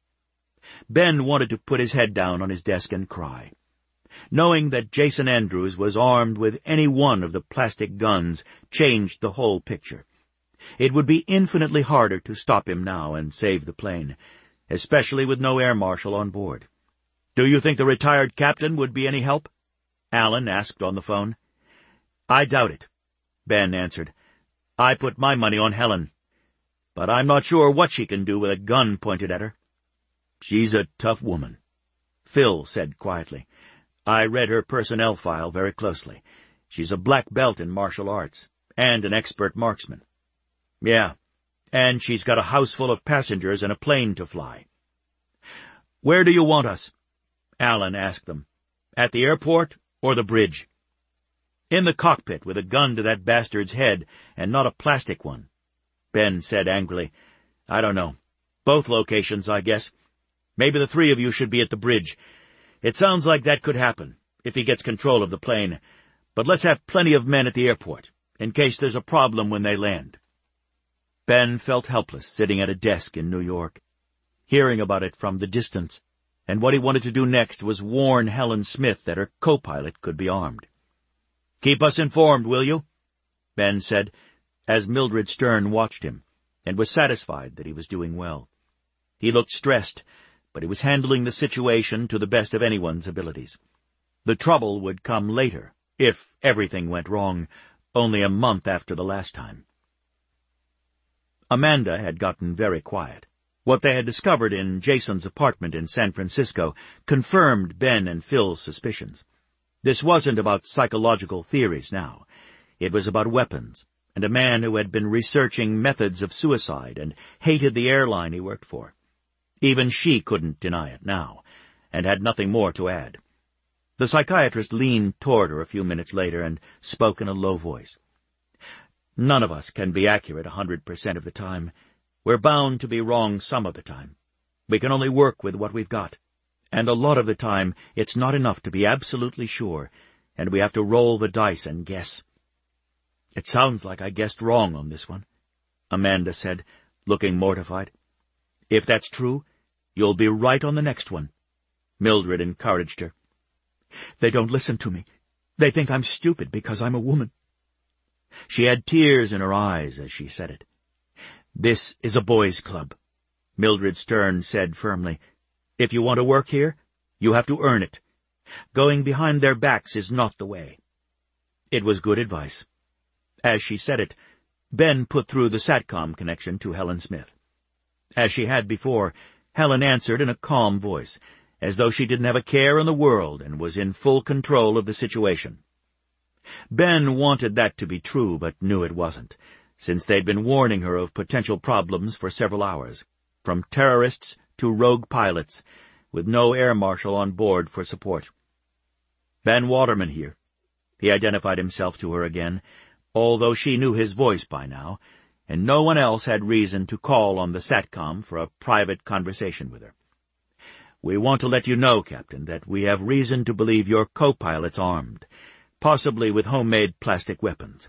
Ben wanted to put his head down on his desk and cry. Knowing that Jason Andrews was armed with any one of the plastic guns changed the whole picture. It would be infinitely harder to stop him now and save the plane, especially with no air marshal on board. "Do you think the retired captain would be any help?" Alan asked on the phone. "I doubt it," Ben answered. "I put my money on Helen. But I'm not sure what she can do with a gun pointed at her." "She's a tough woman," Phil said quietly. "I read her personnel file very closely. She's a black belt in martial arts, and an expert marksman." "Yeah, and she's got a house full of passengers and a plane to fly." "Where do you want us?" Alan asked them. "At the airport or the bridge?" "In the cockpit with a gun to that bastard's head, and not a plastic one," Ben said angrily. "I don't know. Both locations, I guess. Maybe the three of you should be at the bridge. It sounds like that could happen, if he gets control of the plane. But let's have plenty of men at the airport, in case there's a problem when they land." Ben felt helpless sitting at a desk in New York, hearing about it from the distance, and what he wanted to do next was warn Helen Smith that her co-pilot could be armed. "Keep us informed, will you?" Ben said, as Mildred Stern watched him, and was satisfied that he was doing well. He looked stressed, but he was handling the situation to the best of anyone's abilities. The trouble would come later, if everything went wrong, only a month after the last time. Amanda had gotten very quiet. What they had discovered in Jason's apartment in San Francisco confirmed Ben and Phil's suspicions. This wasn't about psychological theories now. It was about weapons, and a man who had been researching methods of suicide and hated the airline he worked for. Even she couldn't deny it now, and had nothing more to add. The psychiatrist leaned toward her a few minutes later and spoke in a low voice. "None of us can be accurate a hundred percent of the time. We're bound to be wrong some of the time. We can only work with what we've got. And a lot of the time, it's not enough to be absolutely sure, and we have to roll the dice and guess." "It sounds like I guessed wrong on this one," Amanda said, looking mortified. "If that's true, you'll be right on the next one," Mildred encouraged her. "They don't listen to me. They think I'm stupid because I'm a woman." She had tears in her eyes as she said it. "This is a boys' club," Mildred Stern said firmly. "If you want to work here, you have to earn it. Going behind their backs is not the way." It was good advice. As she said it, Ben put through the SATCOM connection to Helen Smith. As she had before, Helen answered in a calm voice, as though she didn't have a care in the world and was in full control of the situation. Ben wanted that to be true, but knew it wasn't, since they'd been warning her of potential problems for several hours, from terrorists to rogue pilots, with no air marshal on board for support. "Ben Waterman here." He identified himself to her again, although she knew his voice by now, and no one else had reason to call on the SATCOM for a private conversation with her. "We want to let you know, Captain, that we have reason to believe your co-pilot's armed, possibly with homemade plastic weapons.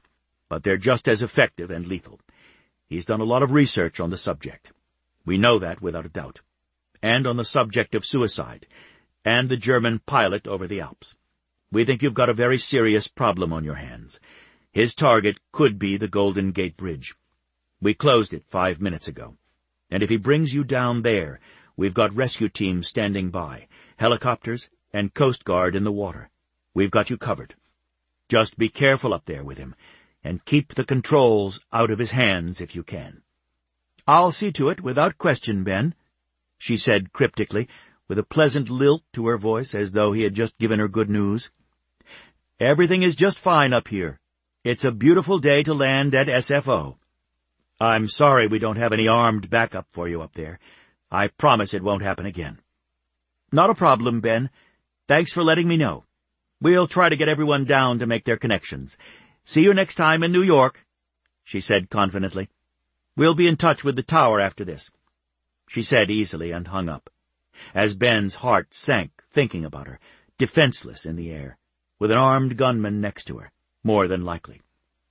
but they're just as effective and lethal. He's done a lot of research on the subject. We know that without a doubt. And on the subject of suicide, and the German pilot over the Alps. We think you've got a very serious problem on your hands. His target could be the Golden Gate Bridge. We closed it five minutes ago. And if he brings you down there, we've got rescue teams standing by, helicopters and Coast Guard in the water. We've got you covered. Just be careful up there with him, and keep the controls out of his hands if you can. I'll see to it without question, Ben, she said cryptically, with a pleasant lilt to her voice as though he had just given her good news. Everything is just fine up here. It's a beautiful day to land at S F O. I'm sorry we don't have any armed backup for you up there. I promise it won't happen again. Not a problem, Ben. Thanks for letting me know. We'll try to get everyone down to make their connections. See you next time in New York, she said confidently. We'll be in touch with the tower after this, she said easily and hung up, as Ben's heart sank thinking about her, defenseless in the air, with an armed gunman next to her, more than likely.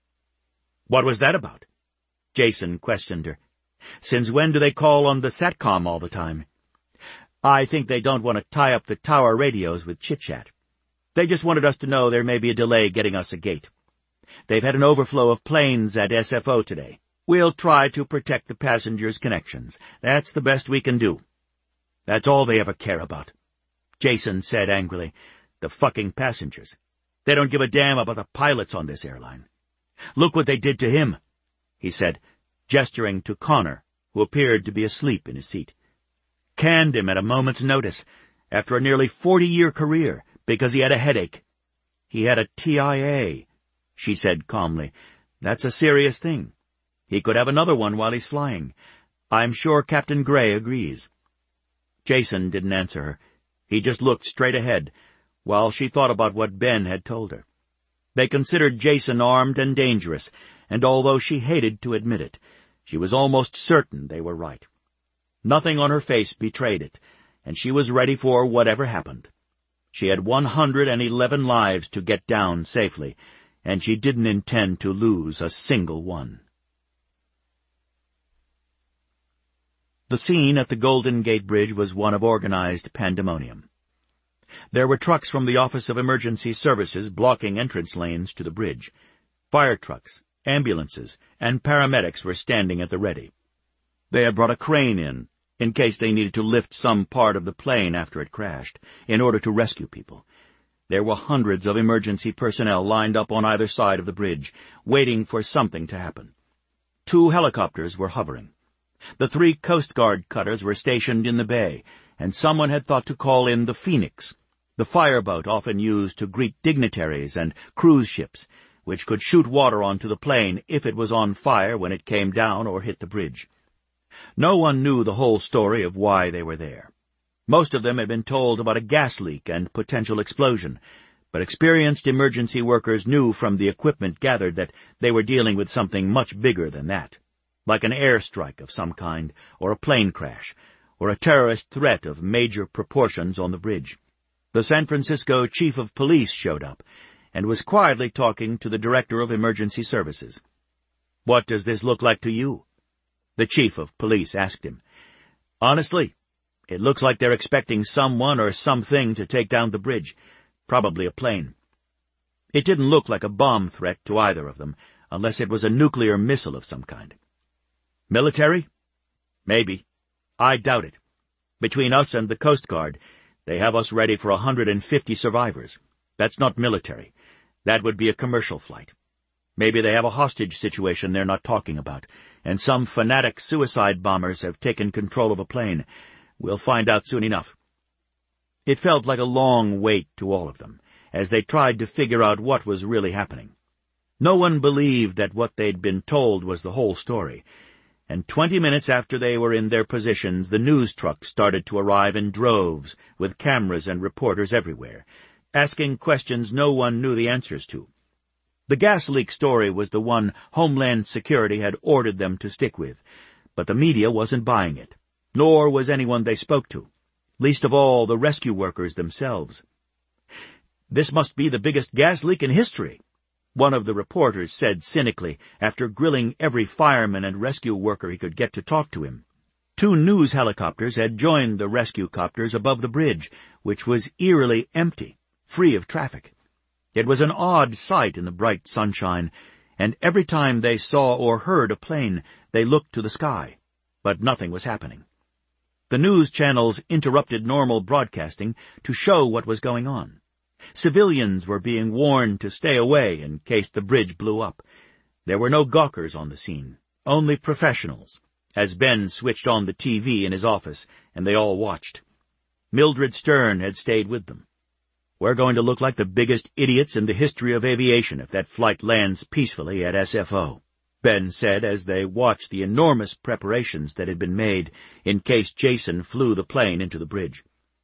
What was that about? Jason questioned her. Since when do they call on the SATCOM all the time? I think they don't want to tie up the tower radios with chit-chat. They just wanted us to know there may be a delay getting us a gate. They've had an overflow of planes at S F O today. We'll try to protect the passengers' connections. That's the best we can do. That's all they ever care about, Jason said angrily. The fucking passengers. They don't give a damn about the pilots on this airline. Look what they did to him, he said, gesturing to Connor, who appeared to be asleep in his seat. Canned him at a moment's notice, after a nearly forty-year career, because he had a headache. He had a T I A, she said calmly. That's a serious thing. He could have another one while he's flying. I'm sure Captain Gray agrees. Jason didn't answer her. He just looked straight ahead, while she thought about what Ben had told her. They considered Jason armed and dangerous, and although she hated to admit it, she was almost certain they were right. Nothing on her face betrayed it, and she was ready for whatever happened. She had one hundred and eleven lives to get down safely, and she didn't intend to lose a single one. The scene at the Golden Gate Bridge was one of organized pandemonium. There were trucks from the Office of Emergency Services blocking entrance lanes to the bridge. Fire trucks, ambulances, and paramedics were standing at the ready. They had brought a crane in, in case they needed to lift some part of the plane after it crashed, in order to rescue people. There were hundreds of emergency personnel lined up on either side of the bridge, waiting for something to happen. Two helicopters were hovering. The three Coast Guard cutters were stationed in the bay, and someone had thought to call in the Phoenix, the fireboat often used to greet dignitaries and cruise ships, which could shoot water onto the plane if it was on fire when it came down or hit the bridge. No one knew the whole story of why they were there. Most of them had been told about a gas leak and potential explosion, but experienced emergency workers knew from the equipment gathered that they were dealing with something much bigger than that, like an airstrike of some kind, or a plane crash, or a terrorist threat of major proportions on the bridge. The San Francisco chief of police showed up, and was quietly talking to the director of emergency services. "What does this look like to you?" the chief of police asked him. "Honestly, it looks like they're expecting someone or something to take down the bridge, probably a plane. It didn't look like a bomb threat to either of them, unless it was a nuclear missile of some kind. Military? Maybe. I doubt it. Between us and the Coast Guard, they have us ready for a hundred and fifty survivors. That's not military. That would be a commercial flight. Maybe they have a hostage situation they're not talking about, and some fanatic suicide bombers have taken control of a plane. We'll find out soon enough." It felt like a long wait to all of them, as they tried to figure out what was really happening. No one believed that what they'd been told was the whole story, and twenty minutes after they were in their positions, the news trucks started to arrive in droves, with cameras and reporters everywhere, asking questions no one knew the answers to. The gas leak story was the one Homeland Security had ordered them to stick with, but the media wasn't buying it, nor was anyone they spoke to, least of all the rescue workers themselves. "This must be the biggest gas leak in history," one of the reporters said cynically after grilling every fireman and rescue worker he could get to talk to him. Two news helicopters had joined the rescue copters above the bridge, which was eerily empty, free of traffic. It was an odd sight in the bright sunshine, and every time they saw or heard a plane, they looked to the sky, but nothing was happening. The news channels interrupted normal broadcasting to show what was going on. Civilians were being warned to stay away in case the bridge blew up. There were no gawkers on the scene, only professionals, as Ben switched on the T V in his office, and they all watched. Mildred Stern had stayed with them. "We're going to look like the biggest idiots in the history of aviation if that flight lands peacefully at S F O, Ben said as they watched the enormous preparations that had been made in case Jason flew the plane into the bridge.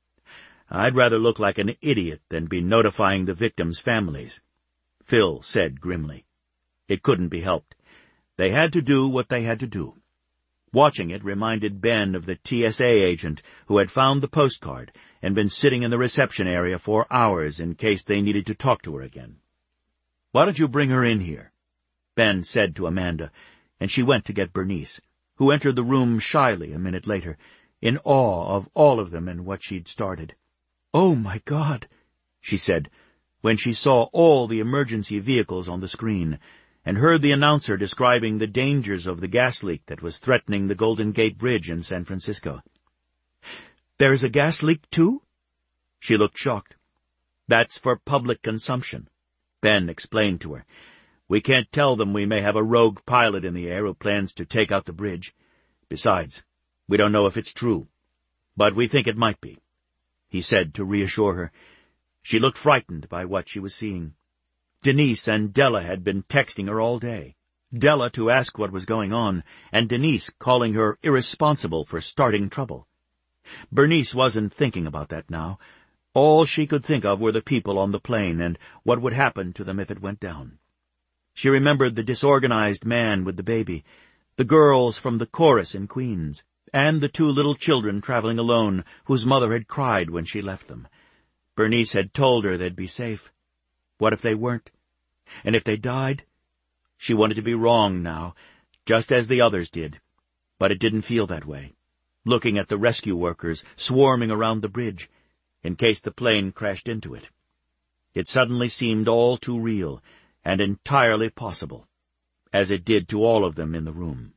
"I'd rather look like an idiot than be notifying the victims' families," Phil said grimly. It couldn't be helped. They had to do what they had to do. Watching it reminded Ben of the T S A agent who had found the postcard and been sitting in the reception area for hours in case they needed to talk to her again. "Why don't you bring her in here?" Ben said to Amanda, and she went to get Bernice, who entered the room shyly a minute later, in awe of all of them and what she'd started. "Oh, my God," she said, when she saw all the emergency vehicles on the screen, and heard the announcer describing the dangers of the gas leak that was threatening the Golden Gate Bridge in San Francisco. "There's a gas leak, too?" She looked shocked. "That's for public consumption," Ben explained to her. "We can't tell them we may have a rogue pilot in the air who plans to take out the bridge. Besides, we don't know if it's true. But we think it might be," he said to reassure her. She looked frightened by what she was seeing. Denise and Della had been texting her all day, Della to ask what was going on, and Denise calling her irresponsible for starting trouble. Bernice wasn't thinking about that now. All she could think of were the people on the plane and what would happen to them if it went down. She remembered the disorganized man with the baby, the girls from the chorus in Queens, and the two little children traveling alone whose mother had cried when she left them. Bernice had told her they'd be safe. What if they weren't? And if they died? She wanted to be wrong now, just as the others did, but it didn't feel that way, looking at the rescue workers swarming around the bridge, in case the plane crashed into it. It suddenly seemed all too real, and entirely possible, as it did to all of them in the room.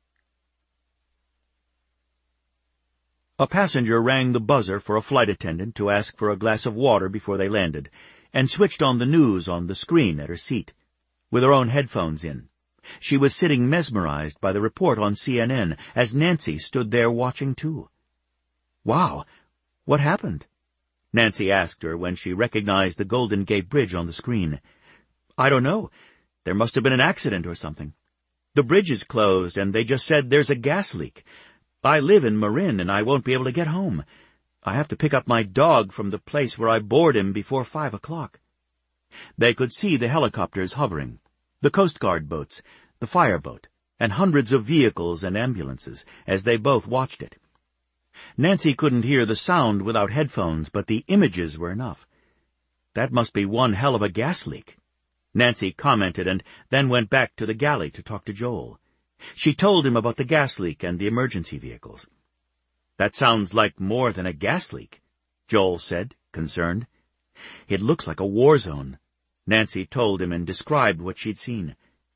A passenger rang the buzzer for a flight attendant to ask for a glass of water before they landed, and switched on the news on the screen at her seat, with her own headphones in. She was sitting mesmerized by the report on C N N as Nancy stood there watching too. "Wow, what happened?" Nancy asked her when she recognized the Golden Gate Bridge on the screen. "I don't know. There must have been an accident or something. The bridge is closed, and they just said there's a gas leak. I live in Marin, and I won't be able to get home. I have to pick up my dog from the place where I board him before five o'clock." They could see the helicopters hovering, the Coast Guard boats, the fireboat, and hundreds of vehicles and ambulances, as they both watched it. Nancy couldn't hear the sound without headphones, but the images were enough. "That must be one hell of a gas leak," Nancy commented, and then went back to the galley to talk to Joel. She told him about the gas leak and the emergency vehicles. "That sounds like more than a gas leak," Joel said, concerned. "It looks like a war zone," Nancy told him and described what she'd seen.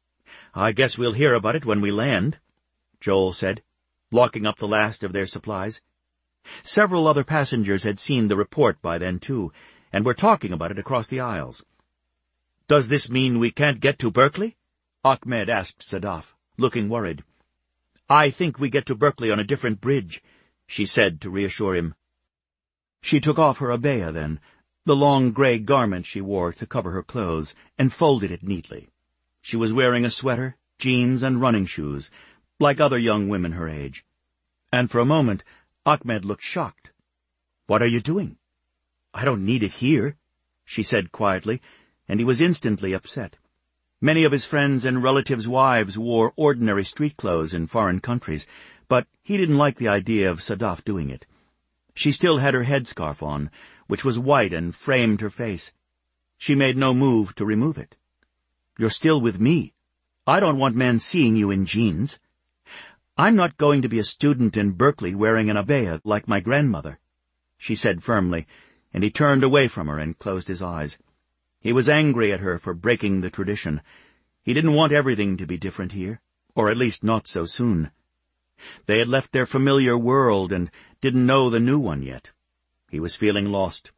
"I guess we'll hear about it when we land," Joel said, locking up the last of their supplies. Several other passengers had seen the report by then, too, and were talking about it across the aisles. "Does this mean we can't get to Berkeley?" Ahmed asked Sadaf, looking worried. "I think we get to Berkeley on a different bridge," she said to reassure him. She took off her abaya then, the long gray garment she wore to cover her clothes, and folded it neatly. She was wearing a sweater, jeans, and running shoes, like other young women her age. And for a moment, Ahmed looked shocked. "What are you doing?" "I don't need it here," she said quietly, and he was instantly upset. Many of his friends and relatives' wives wore ordinary street clothes in foreign countries, but he didn't like the idea of Sadaf doing it. She still had her headscarf on, which was white and framed her face. She made no move to remove it. You're still with me. I don't want men seeing you in jeans. I'm not going to be a student in Berkeley wearing an abaya like my grandmother, she said firmly, and he turned away from her and closed his eyes. He was angry at her for breaking the tradition. He didn't want everything to be different here, or at least not so soon. They had left their familiar world and didn't know the new one yet. He was feeling lost.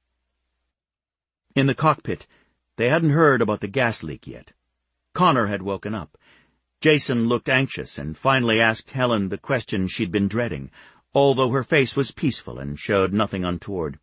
In the cockpit, they hadn't heard about the gas leak yet. Connor had woken up. Jason looked anxious and finally asked Helen the question she'd been dreading, although her face was peaceful and showed nothing untoward.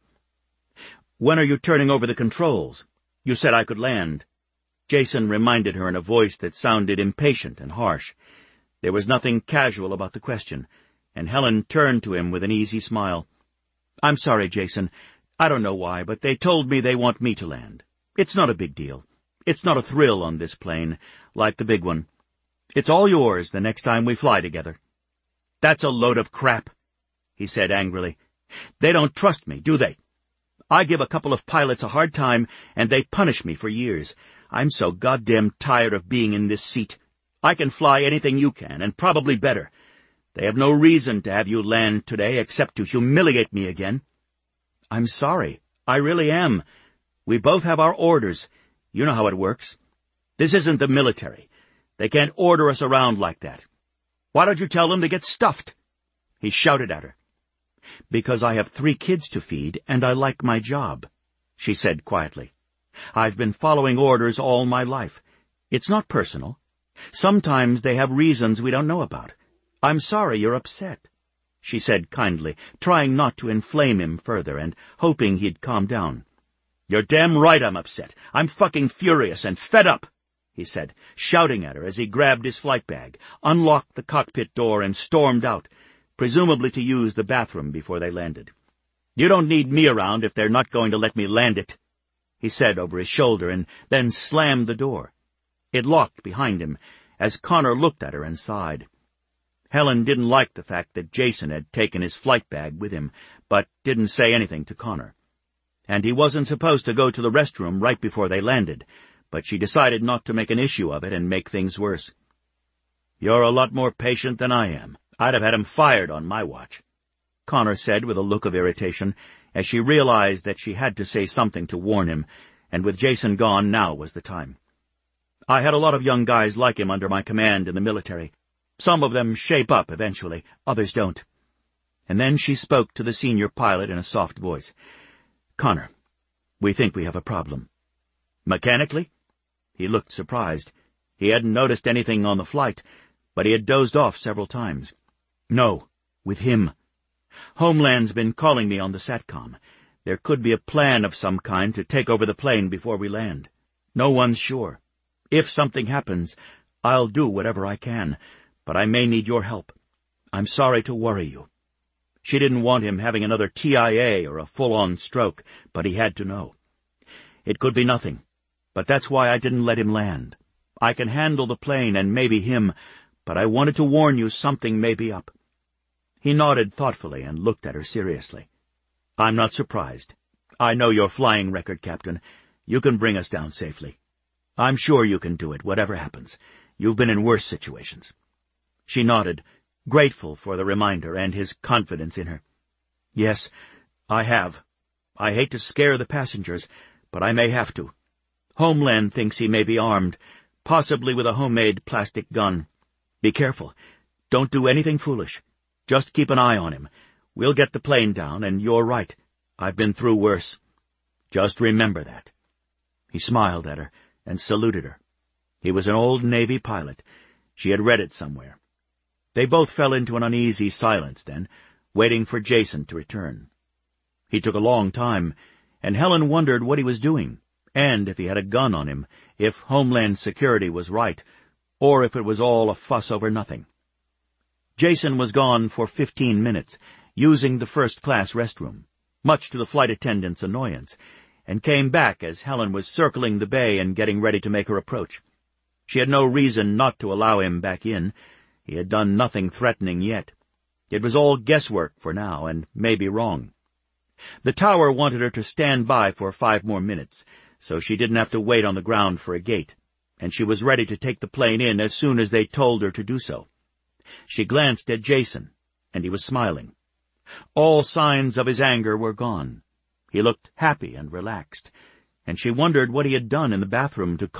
"When are you turning over the controls? You said I could land." Jason reminded her in a voice that sounded impatient and harsh. There was nothing casual about the question, and Helen turned to him with an easy smile. "I'm sorry, Jason. I don't know why, but they told me they want me to land. It's not a big deal. It's not a thrill on this plane, like the big one. It's all yours the next time we fly together." "That's a load of crap," he said angrily. "They don't trust me, do they? I give a couple of pilots a hard time, and they punish me for years. I'm so goddamn tired of being in this seat. I can fly anything you can, and probably better. They have no reason to have you land today except to humiliate me again." "I'm sorry. I really am. We both have our orders. You know how it works. This isn't the military. They can't order us around like that. Why don't you tell them to get stuffed?" He shouted at her. "Because I have three kids to feed, and I like my job," she said quietly. "I've been following orders all my life. It's not personal. Sometimes they have reasons we don't know about. I'm sorry you're upset," she said kindly, trying not to inflame him further and hoping he'd calm down. "You're damn right I'm upset. I'm fucking furious and fed up," he said, shouting at her as he grabbed his flight bag, unlocked the cockpit door, and stormed out, presumably to use the bathroom before they landed. "You don't need me around if they're not going to let me land it," he said over his shoulder, and then slammed the door. It locked behind him as Connor looked at her and sighed. Helen didn't like the fact that Jason had taken his flight bag with him, but didn't say anything to Connor. And he wasn't supposed to go to the restroom right before they landed, but she decided not to make an issue of it and make things worse. "You're a lot more patient than I am. I'd have had him fired on my watch," Connor said with a look of irritation, as she realized that she had to say something to warn him, and with Jason gone, now was the time. "I had a lot of young guys like him under my command in the military. Some of them shape up eventually, others don't." And then she spoke to the senior pilot in a soft voice. "Connor, we think we have a problem." "Mechanically?" He looked surprised. He hadn't noticed anything on the flight, but he had dozed off several times. "No, with him. Homeland's been calling me on the SATCOM. There could be a plan of some kind to take over the plane before we land. No one's sure. If something happens, I'll do whatever I can, but I may need your help. I'm sorry to worry you." She didn't want him having another T I A or a full-on stroke, but he had to know. "It could be nothing, but that's why I didn't let him land. I can handle the plane and maybe him, but I wanted to warn you something may be up." He nodded thoughtfully and looked at her seriously. "I'm not surprised. I know your flying record, Captain. You can bring us down safely. I'm sure you can do it, whatever happens. You've been in worse situations." She nodded, grateful for the reminder and his confidence in her. "Yes, I have. I hate to scare the passengers, but I may have to. Homeland thinks he may be armed, possibly with a homemade plastic gun. Be careful. Don't do anything foolish. Just keep an eye on him. We'll get the plane down, and you're right. I've been through worse. Just remember that." He smiled at her and saluted her. He was an old Navy pilot. She had read it somewhere. They both fell into an uneasy silence then, waiting for Jason to return. He took a long time, and Helen wondered what he was doing, and if he had a gun on him, if Homeland Security was right, or if it was all a fuss over nothing. Jason was gone for fifteen minutes, using the first-class restroom, much to the flight attendant's annoyance, and came back as Helen was circling the bay and getting ready to make her approach. She had no reason not to allow him back in. He had done nothing threatening yet. It was all guesswork for now, and may be wrong. The tower wanted her to stand by for five more minutes, so she didn't have to wait on the ground for a gate, and she was ready to take the plane in as soon as they told her to do so. She glanced at Jason, and he was smiling. All signs of his anger were gone. He looked happy and relaxed, and she wondered what he had done in the bathroom to